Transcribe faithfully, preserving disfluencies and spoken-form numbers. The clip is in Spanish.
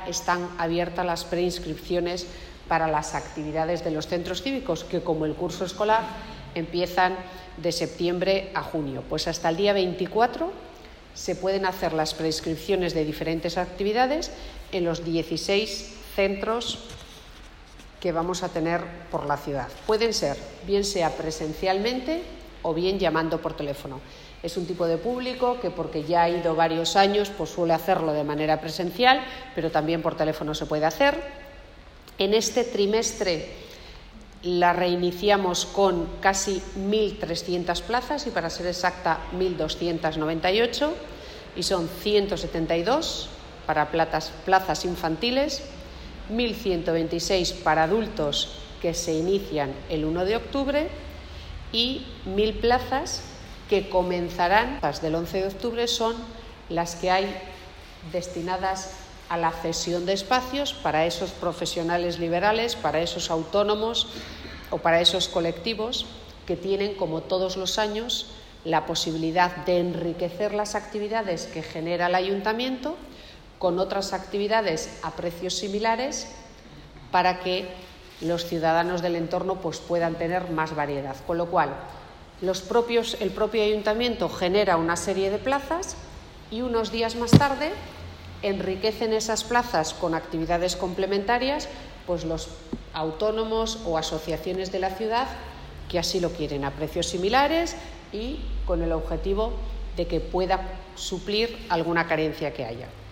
están abiertas las preinscripciones para las actividades de los centros cívicos, que como el curso escolar empiezan de septiembre a junio. Pues hasta el día veinticuatro se pueden hacer las preinscripciones de diferentes actividades en los dieciséis centros que vamos a tener por la ciudad. Pueden ser, bien sea presencialmente o bien llamando por teléfono. Es un tipo de público que, porque ya ha ido varios años, pues suele hacerlo de manera presencial, pero también por teléfono se puede hacer. En este trimestre la reiniciamos con casi mil trescientas plazas y, para ser exacta, mil doscientas noventa y ocho, y son ciento setenta y dos para plazas, plazas infantiles, mil ciento veintiséis para adultos que se inician el uno de octubre y mil plazas que comenzarán desde el once de octubre, son las que hay destinadas a la cesión de espacios para esos profesionales liberales, para esos autónomos o para esos colectivos que tienen, como todos los años, la posibilidad de enriquecer las actividades que genera el ayuntamiento con otras actividades a precios similares, para que los ciudadanos del entorno pues, puedan tener más variedad. Con lo cual, los propios, el propio ayuntamiento genera una serie de plazas y unos días más tarde enriquecen esas plazas con actividades complementarias, pues los autónomos o asociaciones de la ciudad que así lo quieren, a precios similares y con el objetivo de que pueda suplir alguna carencia que haya.